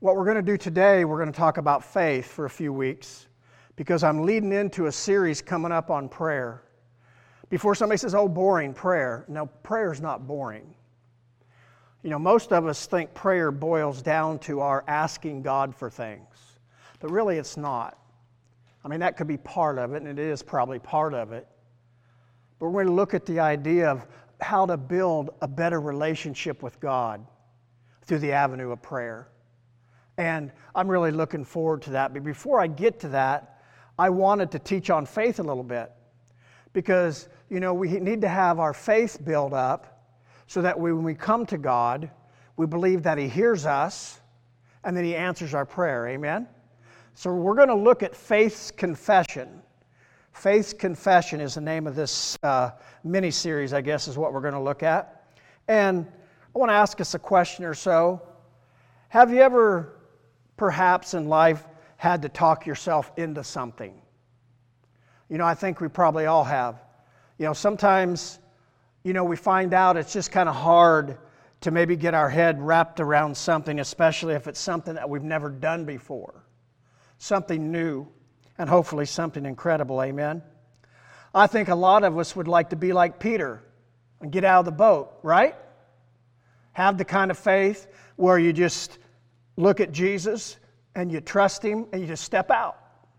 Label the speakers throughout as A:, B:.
A: What we're going to do today, we're going to talk about faith for a few weeks because I'm leading into a series coming up on prayer. Before somebody says, oh, boring prayer. No, prayer is not boring. You know, most of us think prayer boils down to our asking God for things, but really it's not. I mean, that could be part of it, and it is probably part of it. But we're going to look at the idea of how to build a better relationship with God through the avenue of prayer. And I'm really looking forward to that. But before I get to that, I wanted to teach on faith a little bit. Because, you know, we need to have our faith built up so that when we come to God, we believe that He hears us and that He answers our prayer. Amen? So we're going to look at faith's confession. Faith's confession is the name of this mini-series, I guess, is what we're going to look at. And I want to ask us a question or so. Have you ever, perhaps in life, had to talk yourself into something? You know, I think we probably all have. You know, sometimes, you know, we find out it's just kind of hard to maybe get our head wrapped around something, especially if it's something that we've never done before. Something new, and hopefully something incredible, amen? I think a lot of us would like to be like Peter and get out of the boat, right? Have the kind of faith where you just look at Jesus and you trust Him and you just step out.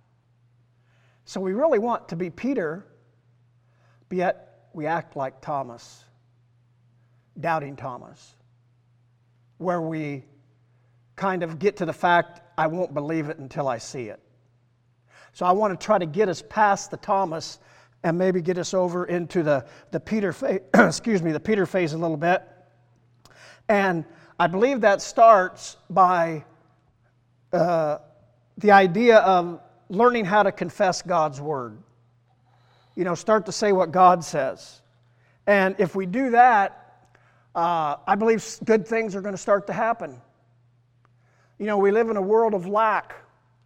A: So we really want to be Peter, but yet we act like Thomas, doubting Thomas, where we kind of get to the fact, I won't believe it until I see it. So I want to try to get us past the Thomas and maybe get us over into the Peter phase, the Peter phase a little bit. And I believe that starts by the idea of learning how to confess God's Word. You know, start to say what God says. And if we do that, I believe good things are going to start to happen. You know, we live in a world of lack.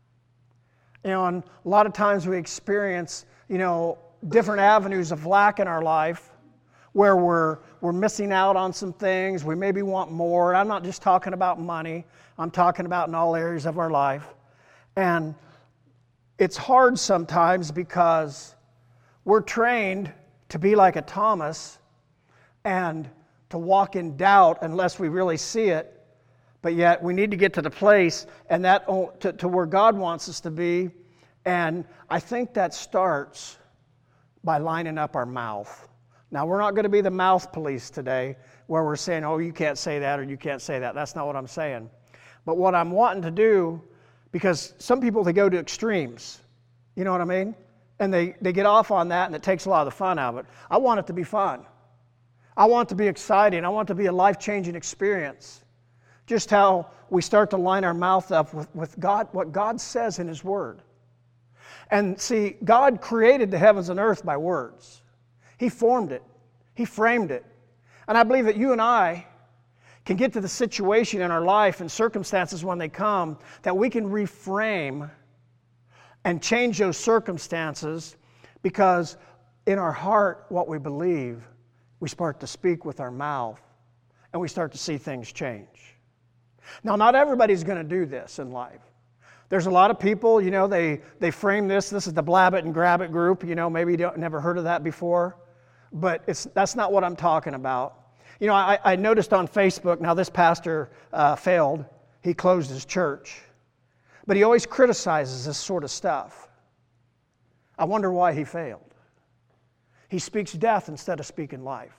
A: You know, and a lot of times we experience, you know, different avenues of lack in our life where we're missing out on some things. We maybe want more. I'm not just talking about money. I'm talking about in all areas of our life. And it's hard sometimes because we're trained to be like a Thomas and to walk in doubt unless we really see it. But yet we need to get to the place and that to where God wants us to be. And I think that starts by lining up our mouth. Now, we're not going to be the mouth police today where we're saying, oh, you can't say that or you can't say that. That's not what I'm saying. But what I'm wanting to do, because some people, they go to extremes. You know what I mean? And they get off on that and it takes a lot of the fun out of it. I want it to be fun. I want it to be exciting. I want it to be a life-changing experience. Just how we start to line our mouth up with God, what God says in His Word. And see, God created the heavens and earth by words. He formed it. He framed it. And I believe that you and I can get to the situation in our life and circumstances when they come that we can reframe and change those circumstances because in our heart, what we believe, we start to speak with our mouth and we start to see things change. Now, not everybody's going to do this in life. There's a lot of people, you know, they frame this is the blab it and grab it group, you know, maybe you never heard of that before, but that's not what I'm talking about. You know, I noticed on Facebook, now this pastor failed, he closed his church, but he always criticizes this sort of stuff. I wonder why he failed. He speaks death instead of speaking life.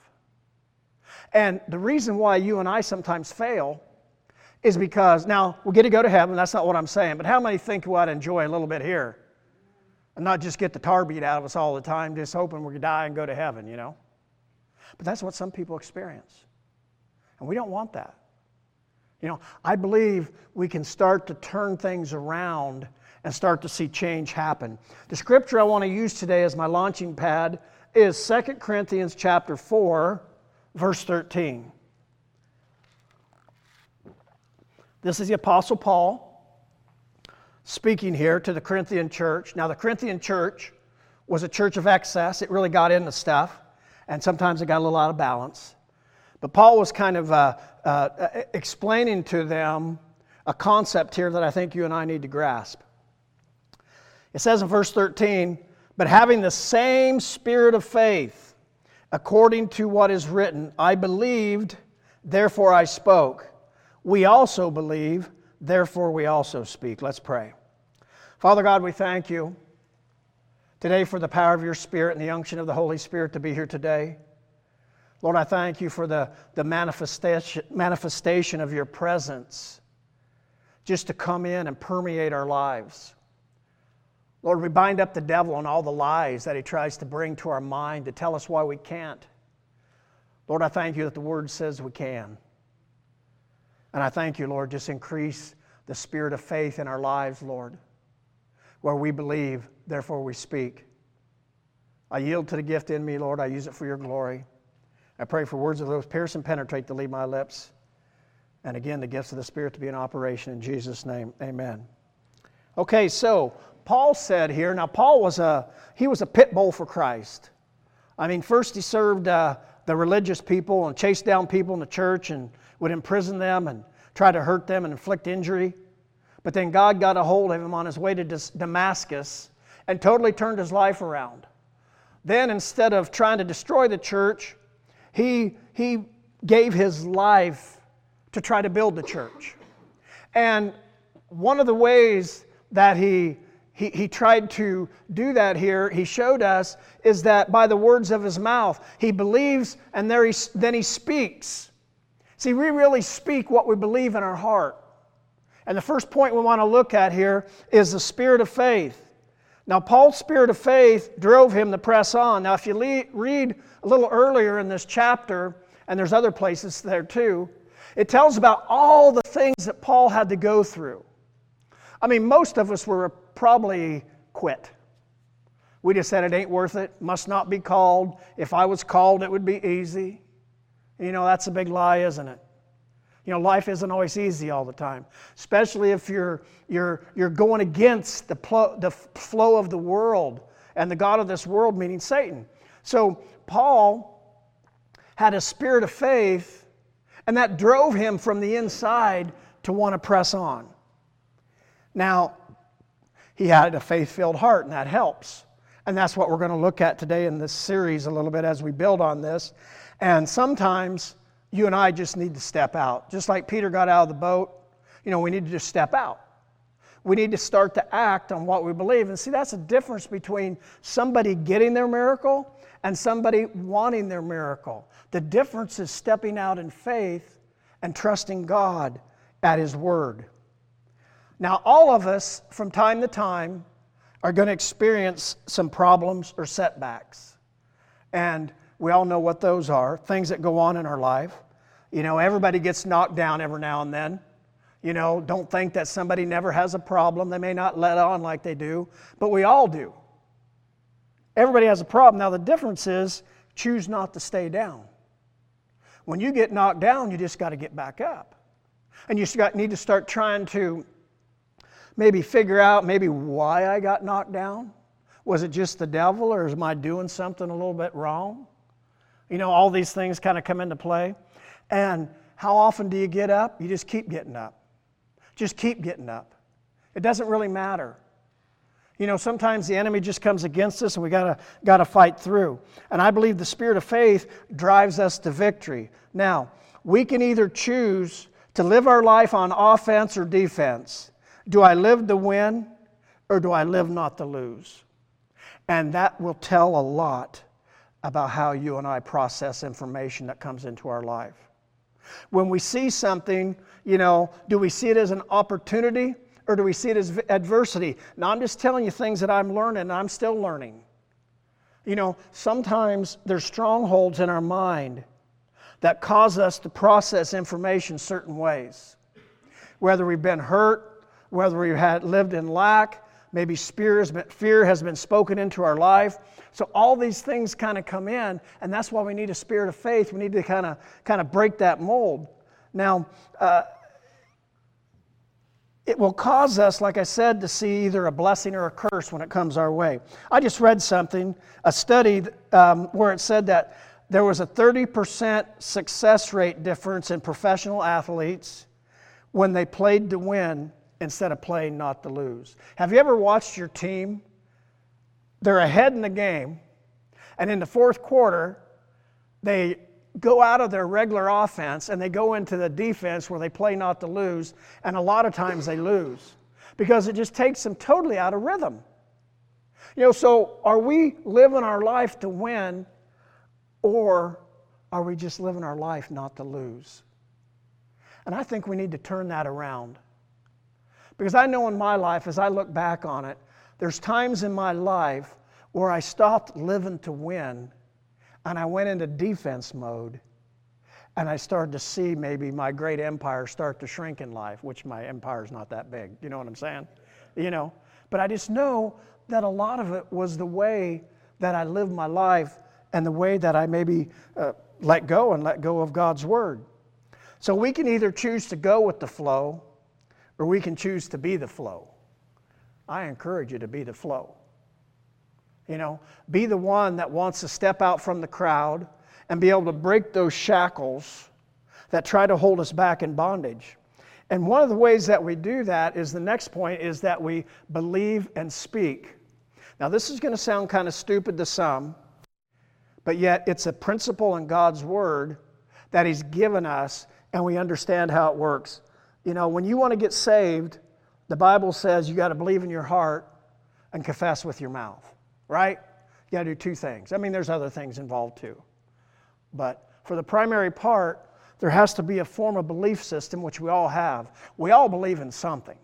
A: And the reason why you and I sometimes fail is because, now, we'll get to go to heaven, that's not what I'm saying, but how many think we ought to enjoy a little bit here and not just get the tar beat out of us all the time, just hoping we're going to die and go to heaven, you know? But that's what some people experience. And we don't want that. You know, I believe we can start to turn things around and start to see change happen. The scripture I want to use today as my launching pad is 2 Corinthians chapter 4, verse 13. This is the Apostle Paul speaking here to the Corinthian church. Now, the Corinthian church was a church of excess. It really got into stuff, and sometimes it got a little out of balance. But Paul was kind of explaining to them a concept here that I think you and I need to grasp. It says in verse 13, but having the same spirit of faith, according to what is written, I believed, therefore I spoke. We also believe, therefore we also speak. Let's pray. Father God, we thank you today for the power of your Spirit and the unction of the Holy Spirit to be here today. Lord, I thank you for the manifestation of your presence just to come in and permeate our lives. Lord, we bind up the devil and all the lies that he tries to bring to our mind to tell us why we can't. Lord, I thank you that the Word says we can. And I thank you, Lord, just increase the spirit of faith in our lives, Lord, where we believe, therefore we speak. I yield to the gift in me, Lord. I use it for your glory. I pray for words of those pierce and penetrate to leave my lips. And again, the gifts of the Spirit to be in operation in Jesus' name. Amen. Okay, so Paul said here, now Paul was a pit bull for Christ. I mean, first he served the religious people and chased down people in the church and would imprison them and try to hurt them and inflict injury. But then God got a hold of him on his way to Damascus and totally turned his life around. Then instead of trying to destroy the church, he gave his life to try to build the church. And one of the ways that he tried to do that here, he showed us, is that by the words of his mouth. He believes and then he speaks. See, we really speak what we believe in our heart. And the first point we want to look at here is the spirit of faith. Now, Paul's spirit of faith drove him to press on. Now, if you read a little earlier in this chapter, and there's other places there too, it tells about all the things that Paul had to go through. I mean, most of us were probably quit. We just said it ain't worth it, must not be called. If I was called, it would be easy. You know, that's a big lie, isn't it? You know, life isn't always easy all the time, especially if you're going against the flow of the world and the god of this world, meaning Satan. So Paul had a spirit of faith, and that drove him from the inside to want to press on. Now, he had a faith-filled heart, and that helps. And that's what we're going to look at today in this series a little bit as we build on this. And sometimes you and I just need to step out. Just like Peter got out of the boat, you know, we need to just step out. We need to start to act on what we believe. And see, that's the difference between somebody getting their miracle and somebody wanting their miracle. The difference is stepping out in faith and trusting God at His Word. Now, all of us, from time to time, are going to experience some problems or setbacks. And we all know what those are, things that go on in our life. You know, everybody gets knocked down every now and then. You know, don't think that somebody never has a problem. They may not let on like they do, but we all do. Everybody has a problem. Now, the difference is choose not to stay down. When you get knocked down, you just got to get back up. And you need to start trying to maybe figure out maybe why I got knocked down. Was it just the devil, or am I doing something a little bit wrong? You know, all these things kind of come into play. And how often do you get up? You just keep getting up. Just keep getting up. It doesn't really matter. You know, sometimes the enemy just comes against us and we gotta fight through. And I believe the spirit of faith drives us to victory. Now, we can either choose to live our life on offense or defense. Do I live to win, or do I live not to lose? And that will tell a lot about how you and I process information that comes into our life. When we see something, you know, do we see it as an opportunity, or do we see it as adversity? Now, I'm just telling you things that I'm learning, and I'm still learning. You know, sometimes there's strongholds in our mind that cause us to process information certain ways. Whether we've been hurt, whether we've lived in lack, maybe fear has been spoken into our life. So all these things kind of come in, and that's why we need a spirit of faith. We need to kind of break that mold. Now, it will cause us, like I said, to see either a blessing or a curse when it comes our way. I just read something, a study where it said that there was a 30% success rate difference in professional athletes when they played to win instead of playing not to lose. Have you ever watched your team? They're ahead in the game, and in the fourth quarter, they go out of their regular offense and they go into the defense where they play not to lose, and a lot of times they lose because it just takes them totally out of rhythm. So are we living our life to win, or are we just living our life not to lose? And I think we need to turn that around. Because I know in my life, as I look back on it, there's times in my life where I stopped living to win and I went into defense mode, and I started to see maybe my great empire start to shrink in life, which my empire's not that big. You know what I'm saying? But I just know that a lot of it was the way that I lived my life and the way that I maybe let go of God's Word. So we can either choose to go with the flow, or we can choose to be the flow. I encourage you to be the flow. Be the one that wants to step out from the crowd and be able to break those shackles that try to hold us back in bondage. And one of the ways that we do that is the next point is that we believe and speak. Now, this is going to sound kind of stupid to some, but yet it's a principle in God's Word that He's given us, and we understand how it works. When you want to get saved, the Bible says you got to believe in your heart and confess with your mouth, right? You got to do two things. There's other things involved too. But for the primary part, there has to be a form of belief system, which we all have. We all believe in something.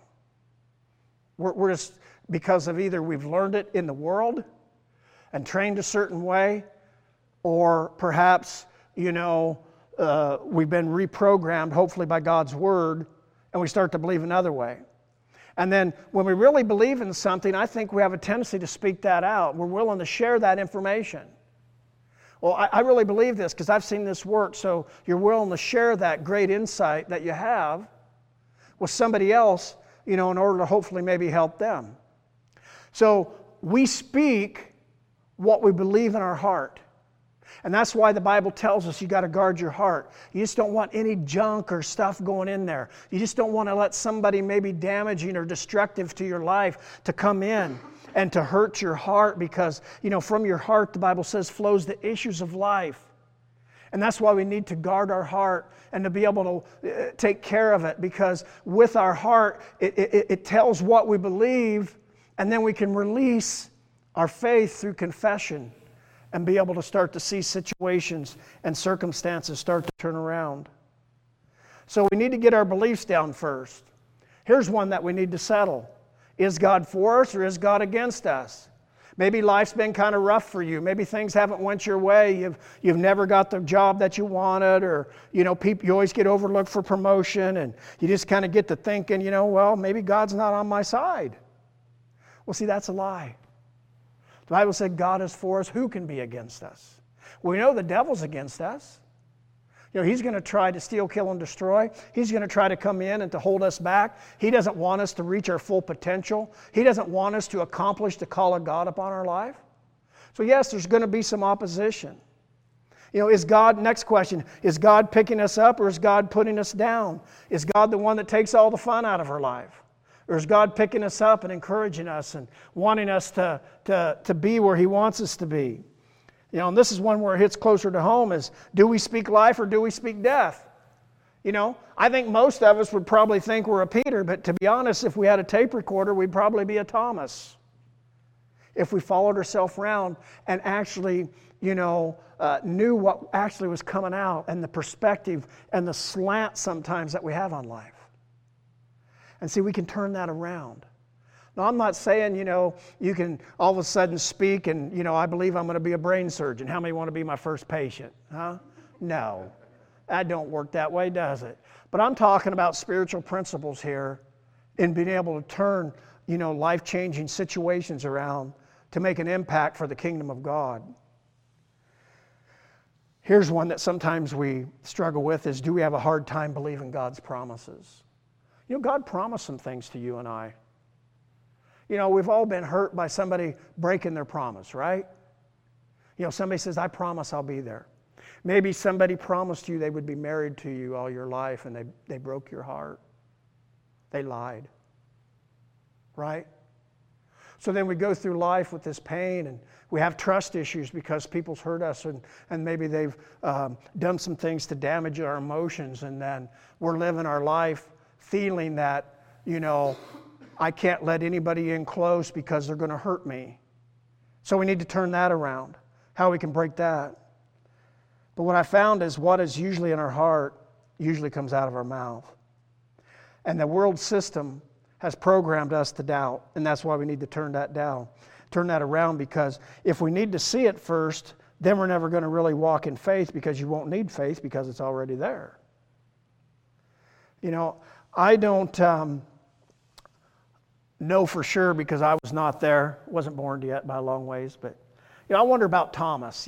A: We're just, because of either we've learned it in the world and trained a certain way, or perhaps, we've been reprogrammed, hopefully by God's Word, and we start to believe another way. And then when we really believe in something, I think we have a tendency to speak that out. We're willing to share that information. Well, I really believe this because I've seen this work, so you're willing to share that great insight that you have with somebody else, in order to hopefully maybe help them. So we speak what we believe in our heart. And that's why the Bible tells us you got to guard your heart. You just don't want any junk or stuff going in there. You just don't want to let somebody maybe damaging or destructive to your life to come in and to hurt your heart, because, from your heart, the Bible says, flows the issues of life. And that's why we need to guard our heart and to be able to take care of it, because with our heart, it tells what we believe, and then we can release our faith through confession and be able to start to see situations and circumstances start to turn around. So we need to get our beliefs down first. Here's one that we need to settle. Is God for us or is God against us? Maybe life's been kind of rough for you. Maybe things haven't went your way. You've never got the job that you wanted, or you always get overlooked for promotion, and you just kind of get to thinking, maybe God's not on my side. Well, see, that's a lie. The Bible said God is for us. Who can be against us? We know the devil's against us. He's going to try to steal, kill, and destroy. He's going to try to come in and to hold us back. He doesn't want us to reach our full potential. He doesn't want us to accomplish the call of God upon our life. So yes, there's going to be some opposition. Next question, is God picking us up or is God putting us down? Is God the one that takes all the fun out of our life? Or is God picking us up and encouraging us and wanting us to be where He wants us to be? And this is one where it hits closer to home, is do we speak life or do we speak death? I think most of us would probably think we're a Peter, but to be honest, if we had a tape recorder, we'd probably be a Thomas. If we followed ourselves around and actually, knew what actually was coming out and the perspective and the slant sometimes that we have on life. And see, we can turn that around. Now, I'm not saying, you can all of a sudden speak and, I believe I'm going to be a brain surgeon. How many want to be my first patient? Huh? No. That don't work that way, does it? But I'm talking about spiritual principles here in being able to turn, life-changing situations around to make an impact for the kingdom of God. Here's one that sometimes we struggle with is, do we have a hard time believing God's promises? God promised some things to you and I. We've all been hurt by somebody breaking their promise, right? Somebody says, I promise I'll be there. Maybe somebody promised you they would be married to you all your life and they broke your heart. They lied. Right? So then we go through life with this pain, and we have trust issues because people's hurt us, and maybe they've done some things to damage our emotions, and then we're living our life feeling that, I can't let anybody in close because they're going to hurt me. So we need to turn that around, how we can break that. But what I found is what is usually in our heart usually comes out of our mouth. And the world system has programmed us to doubt, and that's why we need to turn that around, because if we need to see it first, then we're never going to really walk in faith, because you won't need faith because it's already there. I don't know for sure because I was not there, wasn't born yet by a long ways, but I wonder about Thomas.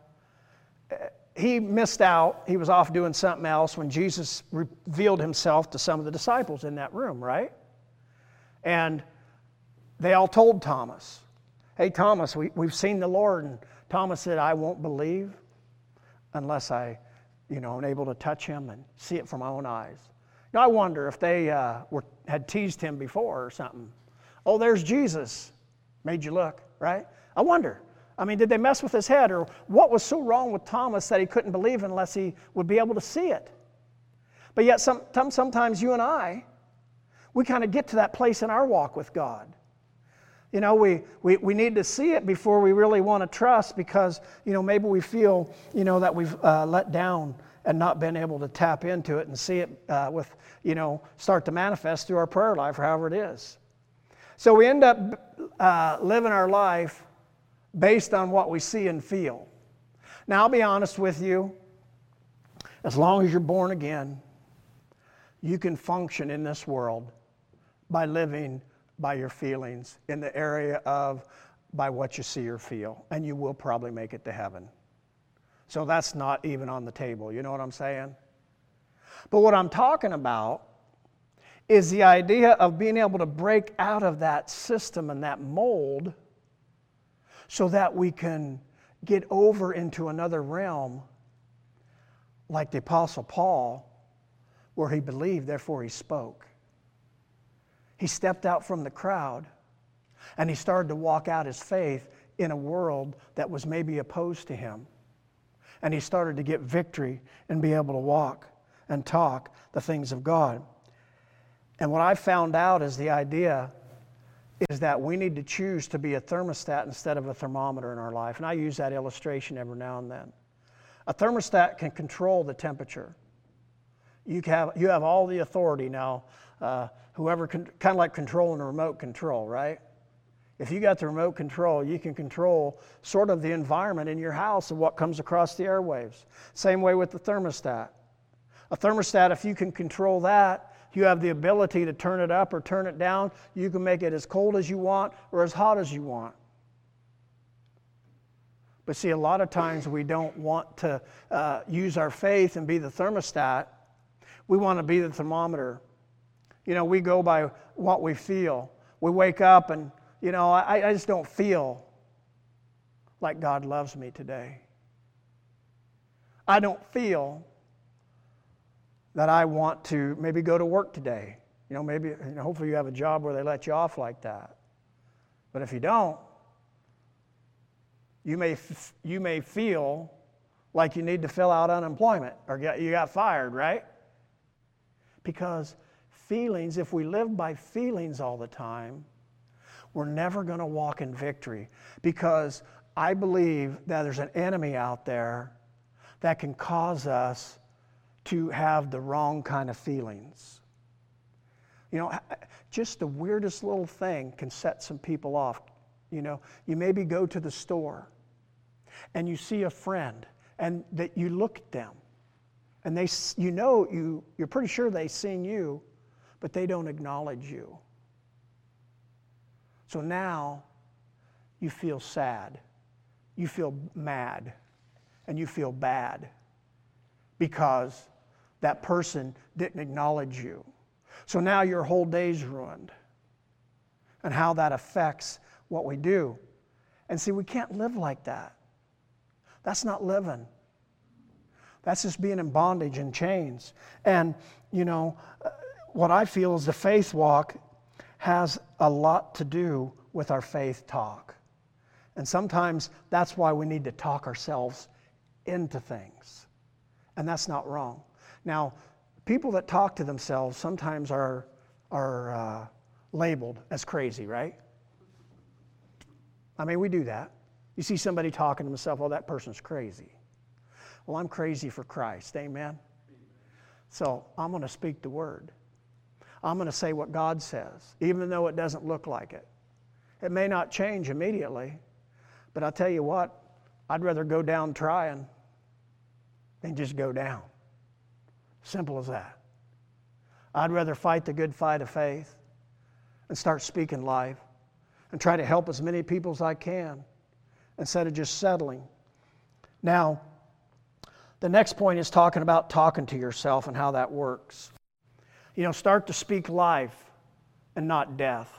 A: He missed out. He was off doing something else when Jesus revealed himself to some of the disciples in that room, right? And they all told Thomas, hey, Thomas, we've seen the Lord. And Thomas said, I won't believe unless I, am able to touch him and see it from my own eyes. Now, I wonder if they had teased him before or something. Oh, there's Jesus. Made you look, right? I wonder. Did they mess with his head? Or what was so wrong with Thomas that he couldn't believe unless he would be able to see it? But yet sometimes you and I, we kind of get to that place in our walk with God. We need to see it before we really want to trust, because, maybe we feel, that we've let down and not been able to tap into it and see it start to manifest through our prayer life or however it is. So we end up living our life based on what we see and feel. Now, I'll be honest with you, as long as you're born again, you can function in this world by living by your feelings in the area of by what you see or feel, and you will probably make it to heaven. So that's not even on the table, you know what I'm saying? But what I'm talking about is the idea of being able to break out of that system and that mold so that we can get over into another realm like the Apostle Paul, where he believed, therefore he spoke. He stepped out from the crowd and he started to walk out his faith in a world that was maybe opposed to him. And he started to get victory and be able to walk and talk the things of God. And what I found out is the idea is that we need to choose to be a thermostat instead of a thermometer in our life. And I use that illustration every now and then. A thermostat can control the temperature. You have all the authority now. Whoever kind of like controlling a remote control, right? If you got the remote control, you can control sort of the environment in your house and what comes across the airwaves. Same way with the thermostat. A thermostat, if you can control that, you have the ability to turn it up or turn it down. You can make it as cold as you want or as hot as you want. But see, a lot of times we don't want to use our faith and be the thermostat. We want to be the thermometer. We go by what we feel. We wake up and, I just don't feel like God loves me today. I don't feel that I want to maybe go to work today. Hopefully you have a job where they let you off like that. But if you don't, you may feel like you need to fill out unemployment or you got fired, right? Because feelings, if we live by feelings all the time, we're never going to walk in victory, because I believe that there's an enemy out there that can cause us to have the wrong kind of feelings. Just the weirdest little thing can set some people off. You maybe go to the store and you see a friend and that you look at them and you're pretty sure they've seen you, but they don't acknowledge you. So now you feel sad, you feel mad, and you feel bad because that person didn't acknowledge you. So now your whole day's ruined, and how that affects what we do. And see, we can't live like that. That's not living. That's just being in bondage and chains. And, what I feel is the faith walk has a lot to do with our faith talk. And sometimes that's why we need to talk ourselves into things. And that's not wrong. Now, people that talk to themselves sometimes are labeled as crazy, right? I mean, we do that. You see somebody talking to themselves, oh, that person's crazy. Well, I'm crazy for Christ, amen? So I'm going to speak the word. I'm going to say what God says, even though it doesn't look like it. It may not change immediately, but I'll tell you what, I'd rather go down trying than just go down. Simple as that. I'd rather fight the good fight of faith and start speaking life and try to help as many people as I can instead of just settling. Now, the next point is talking about talking to yourself and how that works. You know, start to speak life and not death.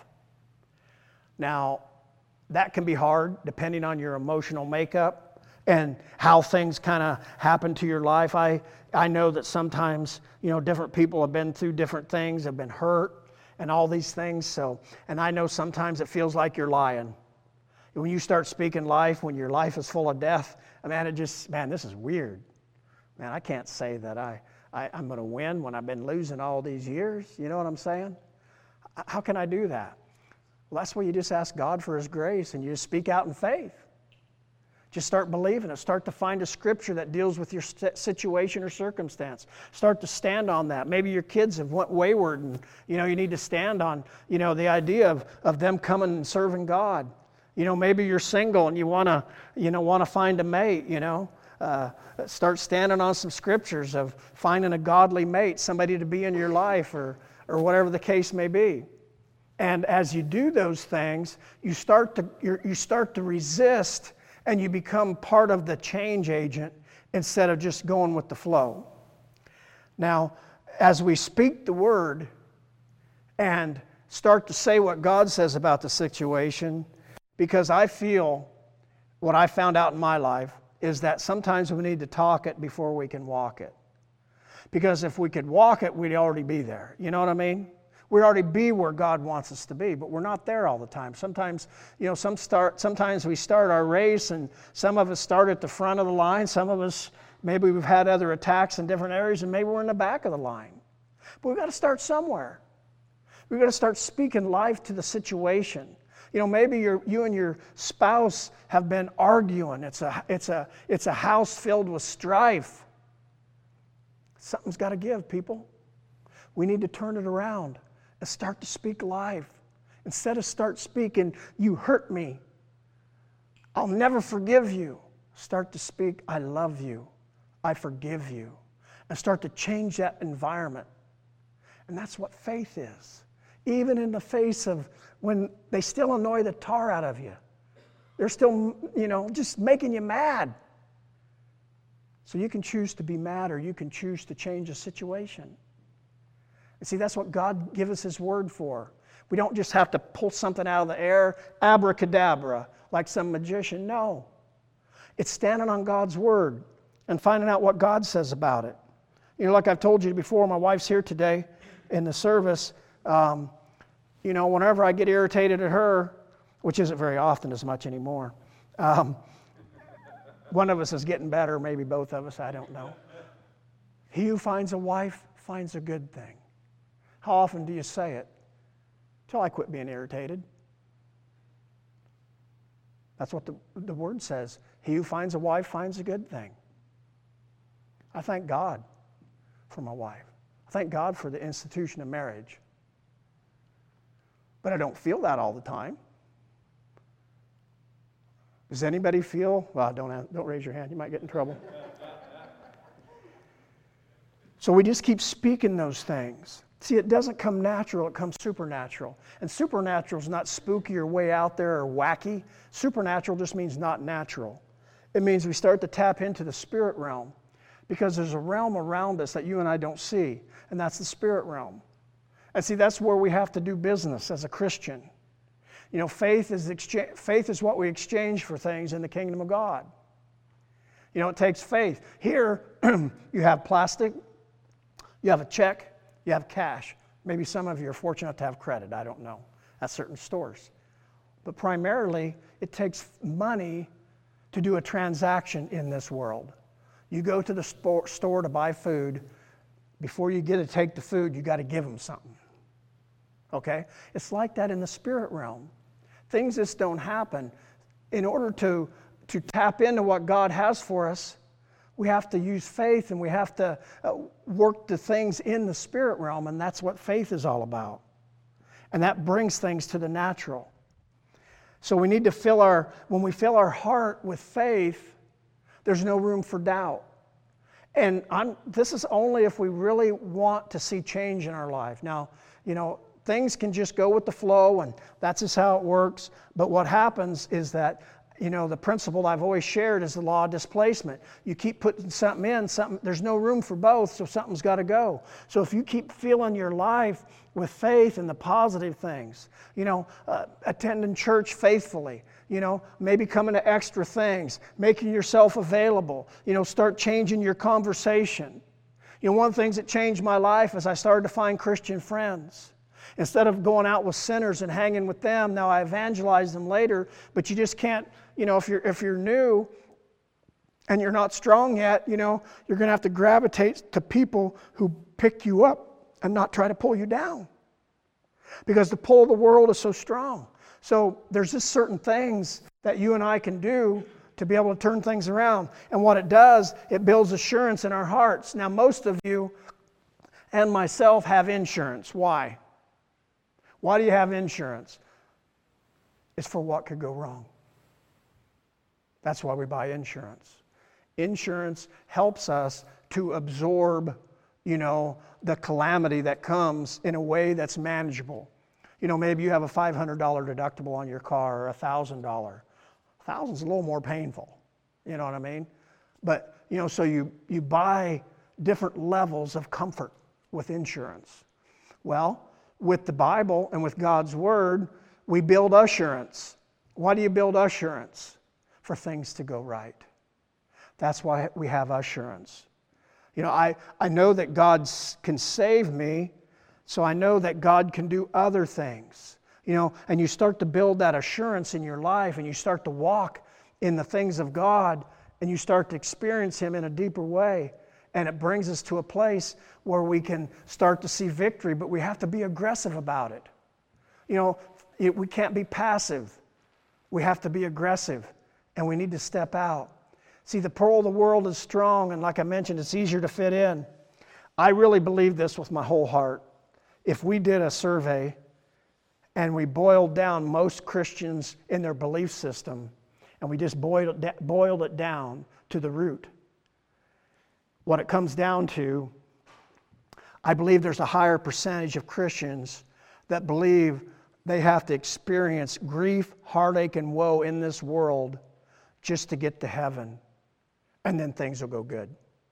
A: Now, that can be hard depending on your emotional makeup and how things kind of happen to your life. I know that sometimes, you know, different people have been through different things, have been hurt and all these things. And I know sometimes it feels like you're lying. When you start speaking life, when your life is full of death, man, this is weird. Man, I can't say that I'm going to win when I've been losing all these years. You know what I'm saying? How can I do that? Well, that's where you just ask God for His grace and you just speak out in faith. Just start believing it. Start to find a scripture that deals with your situation or circumstance. Start to stand on that. Maybe your kids have went wayward and, you know, you need to stand on, you know, the idea of them coming and serving God. You know, maybe you're single and you want to find a mate, you know. Start standing on some scriptures of finding a godly mate, somebody to be in your life or whatever the case may be. And as you do those things, you start to resist and you become part of the change agent instead of just going with the flow. Now, as we speak the word and start to say what God says about the situation, because I feel what I found out in my life is that sometimes we need to talk it before we can walk it. Because if we could walk it, we'd already be there. You know what I mean? We'd already be where God wants us to be, but we're not there all the time. Sometimes, you know, sometimes we start our race and some of us start at the front of the line. Some of us, maybe we've had other attacks in different areas and maybe we're in the back of the line. But we've got to start somewhere. We've got to start speaking life to the situation. You know, maybe you and your spouse have been arguing. It's a house filled with strife. Something's got to give, people. We need to turn it around and start to speak life. Instead of start speaking, you hurt me, I'll never forgive you. Start to speak, I love you, I forgive you. And start to change that environment. And that's what faith is. Even in the face of when they still annoy the tar out of you. They're still, you know, just making you mad. So you can choose to be mad or you can choose to change a situation. And see, that's what God gives us His word for. We don't just have to pull something out of the air, abracadabra, like some magician. No. It's standing on God's word and finding out what God says about it. You know, like I've told you before, my wife's here today in the service. You know, whenever I get irritated at her, which isn't very often as much anymore, one of us is getting better, maybe both of us, I don't know. He who finds a wife finds a good thing. How often do you say it? Till I quit being irritated. That's what the word says. He who finds a wife finds a good thing. I thank God for my wife. I thank God for the institution of marriage. But I don't feel that all the time. Does anybody feel? Well, don't raise your hand. You might get in trouble. So we just keep speaking those things. See, it doesn't come natural, it comes supernatural. And supernatural is not spooky or way out there or wacky. Supernatural just means not natural. It means we start to tap into the spirit realm because there's a realm around us that you and I don't see, and that's the spirit realm. And see, that's where we have to do business as a Christian. You know, faith is what we exchange for things in the kingdom of God. You know, it takes faith. Here, you have plastic, you have a check, you have cash. Maybe some of you are fortunate to have credit, I don't know, at certain stores. But primarily, it takes money to do a transaction in this world. You go to the store to buy food, before you get to take the food, you got to give them something. Okay? It's like that in the spirit realm. Things just don't happen. In order to tap into what God has for us, we have to use faith, and we have to work the things in the spirit realm, and that's what faith is all about. And that brings things to the natural. So we need to when we fill our heart with faith, there's no room for doubt. And this is only if we really want to see change in our life. Now, things can just go with the flow, and that's just how it works. But what happens is that, the principle I've always shared is the law of displacement. You keep putting something in, there's no room for both, so something's got to go. So if you keep filling your life with faith and the positive things, attending church faithfully, maybe coming to extra things, making yourself available, start changing your conversation. One of the things that changed my life is I started to find Christian friends. Instead of going out with sinners and hanging with them, now I evangelize them later, but you just can't, if you're new and you're not strong yet, you're going to have to gravitate to people who pick you up and not try to pull you down. Because the pull of the world is so strong. So there's just certain things that you and I can do to be able to turn things around. And what it does, it builds assurance in our hearts. Now, most of you and myself have insurance. Why? Why do you have insurance? It's for what could go wrong. That's why we buy insurance. Insurance helps us to absorb, the calamity that comes in a way that's manageable. Maybe you have a $500 deductible on your car or $1,000. $1,000's a little more painful. You know what I mean? But, so you buy different levels of comfort with insurance. Well, with the Bible and with God's Word, we build assurance. Why do you build assurance? For things to go right. That's why we have assurance. I know that God can save me, so I know that God can do other things. And you start to build that assurance in your life, and you start to walk in the things of God, and you start to experience Him in a deeper way. And it brings us to a place where we can start to see victory, but we have to be aggressive about it. We can't be passive. We have to be aggressive, and we need to step out. See, the pull of the world is strong, and like I mentioned, it's easier to fit in. I really believe this with my whole heart. If we did a survey and we boiled down most Christians in their belief system, and we just boiled it down to the root, what it comes down to, I believe there's a higher percentage of Christians that believe they have to experience grief, heartache, and woe in this world just to get to heaven, and then things will go good.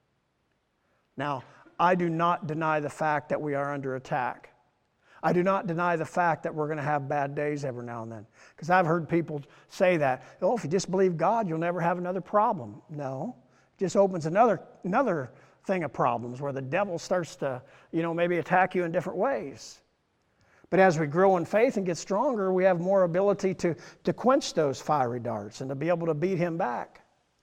A: Now, I do not deny the fact that we are under attack. I do not deny the fact that we're going to have bad days every now and then. Because I've heard people say that, if you just believe God, you'll never have another problem. No, it just opens another thing of problems where the devil starts to, maybe attack you in different ways. But as we grow in faith and get stronger, we have more ability to quench those fiery darts and to be able to beat him back.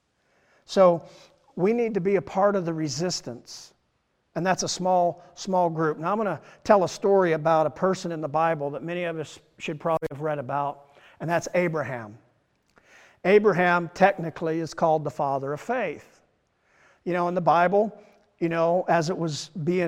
A: So we need to be a part of the resistance. And that's a small group. Now I'm going to tell a story about a person in the Bible that many of us should probably have read about, and that's Abraham. Abraham technically is called the father of faith. In the Bible, as it was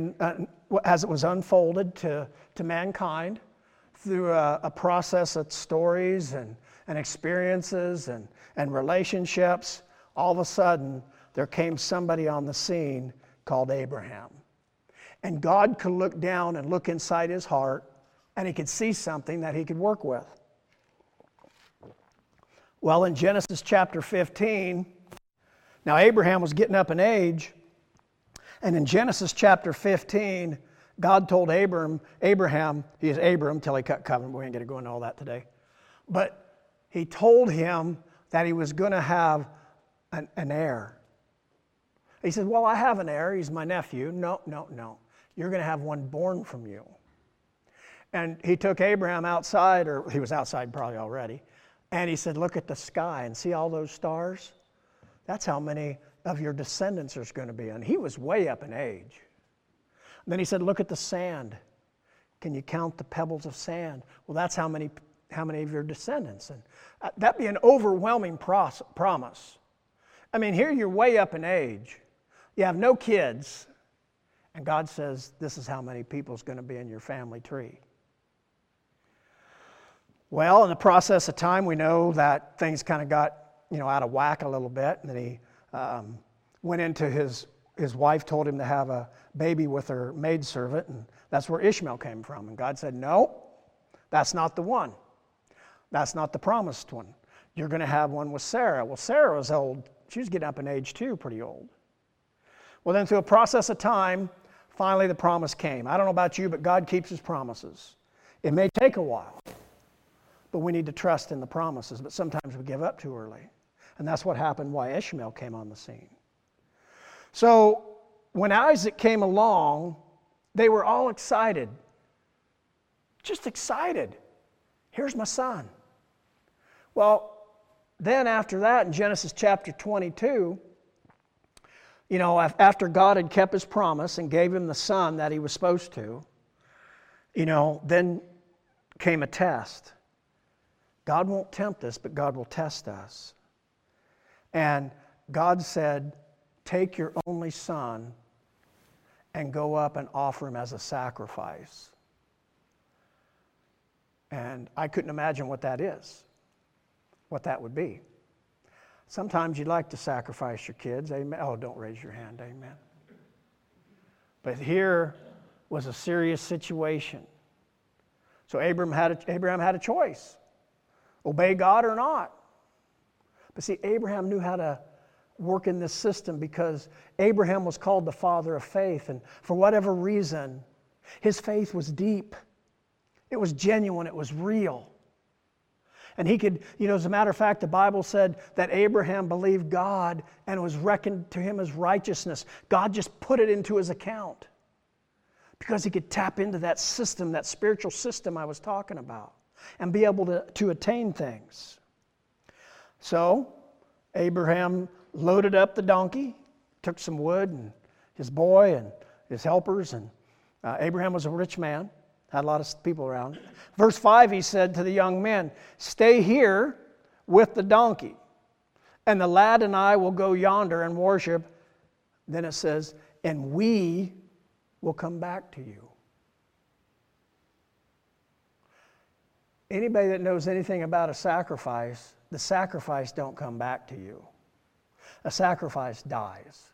A: unfolded to mankind through a process of stories and experiences and relationships, all of a sudden there came somebody on the scene called Abraham. And God could look down and look inside his heart, and he could see something that he could work with. Well, in Genesis chapter 15, now Abraham was getting up in age, and in Genesis chapter 15, God told Abraham, he is Abram till he cut covenant, we ain't going to go into all that today, but he told him that he was going to have an heir. He said, well, I have an heir. He's my nephew. No. You're going to have one born from you. And he took Abraham outside, or he was outside probably already, and he said, look at the sky and see all those stars? That's how many of your descendants there's going to be. And he was way up in age. And then he said, look at the sand. Can you count the pebbles of sand? Well, that's how many of your descendants. And that'd be an overwhelming promise. I mean, here you're way up in age. You have no kids. And God says, this is how many people's going to be in your family tree. Well, in the process of time, we know that things kind of got, out of whack a little bit. And then he went into his wife told him to have a baby with her maidservant, and that's where Ishmael came from. And God said, no, that's not the one. That's not the promised one. You're going to have one with Sarah. Well, Sarah was old. She was getting up in age too, pretty old. Well, then through a process of time, finally the promise came. I don't know about you, but God keeps his promises. It may take a while, but we need to trust in the promises. But sometimes we give up too early. And that's what happened why Ishmael came on the scene. So when Isaac came along, they were all excited. Just excited. Here's my son. Well, then after that in Genesis chapter 22, after God had kept his promise and gave him the son that he was supposed to, then came a test. God won't tempt us, but God will test us. And God said, take your only son and go up and offer him as a sacrifice. And I couldn't imagine what that is, what that would be. Sometimes you'd like to sacrifice your kids, amen. Oh, don't raise your hand, amen. But here was a serious situation. So Abraham had a choice, obey God or not. But see, Abraham knew how to work in this system because Abraham was called the father of faith. And for whatever reason, his faith was deep. It was genuine. It was real. And he could, as a matter of fact, the Bible said that Abraham believed God and it was reckoned to him as righteousness. God just put it into his account because he could tap into that system, that spiritual system I was talking about, and be able to attain things. So Abraham loaded up the donkey, took some wood and his boy and his helpers. And Abraham was a rich man, had a lot of people around. Verse 5, he said to the young men, stay here with the donkey, and the lad and I will go yonder and worship. Then it says, and we will come back to you. Anybody that knows anything about a sacrifice, the sacrifice don't come back to you. A sacrifice dies.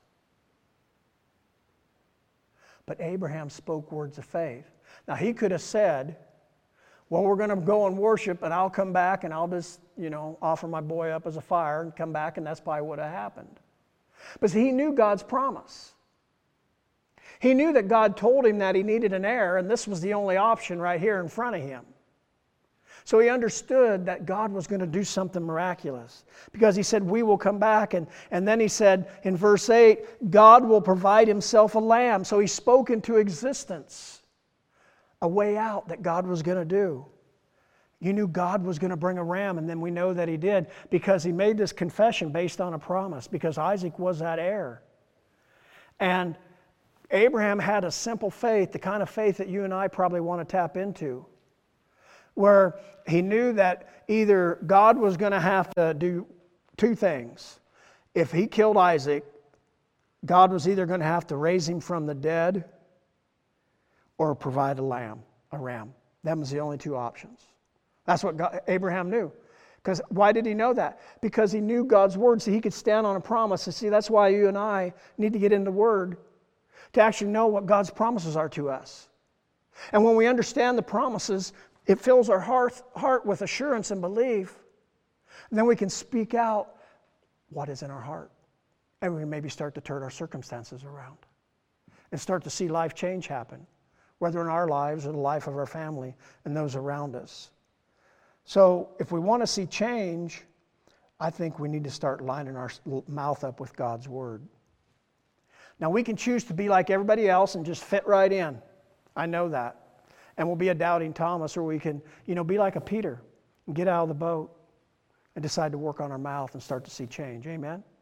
A: But Abraham spoke words of faith. Now he could have said, well, we're going to go and worship and I'll come back and I'll just, offer my boy up as a fire and come back, and that's probably what had happened. But see, he knew God's promise. He knew that God told him that he needed an heir, and this was the only option right here in front of him. So he understood that God was going to do something miraculous because he said, we will come back. And then he said in verse 8, God will provide himself a lamb. So he spoke into existence a way out that God was going to do. You knew God was going to bring a ram, and then we know that he did because he made this confession based on a promise because Isaac was that heir. And Abraham had a simple faith, the kind of faith that you and I probably want to tap into, where he knew that either God was going to have to do two things. If he killed Isaac, God was either going to have to raise him from the dead or provide a ram. That was the only two options. That's what Abraham knew. Because why did he know that? Because he knew God's word, so he could stand on a promise. And see, that's why you and I need to get in the word to actually know what God's promises are to us. And when we understand the promises, it fills our heart with assurance and belief. And then we can speak out what is in our heart. And we maybe start to turn our circumstances around and start to see life change happen, whether in our lives or the life of our family and those around us. So if we want to see change, I think we need to start lining our mouth up with God's word. Now we can choose to be like everybody else and just fit right in. I know that. and we'll be a doubting Thomas, or we can, be like a Peter and get out of the boat and decide to work on our mouth and start to see change. Amen?